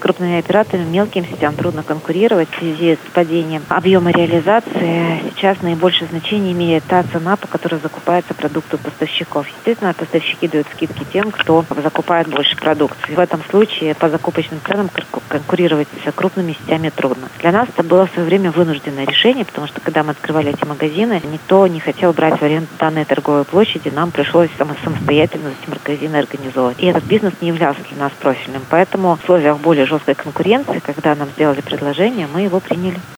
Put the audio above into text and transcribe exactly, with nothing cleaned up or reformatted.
крупными операторами, мелким сетям трудно конкурировать в связи с падением объема реализации. Сейчас наибольшее значение имеет та цена, по которой закупается продукт у поставщиков. Естественно, поставщики дают скидки тем, кто закупает больше продукции. В этом случае по закупочным ценам конкурировать с крупными сетями трудно. Для нас это было в свое время вынужденное решение, потому что когда мы открывали эти магазины, никто не хотел брать в аренду данные торговые площади, нам пришлось самостоятельно эти магазины организовывать. И этот бизнес не являлся для нас профильным. Поэтому в условиях более жесткой конкуренции, когда нам сделали предложение, мы его приняли.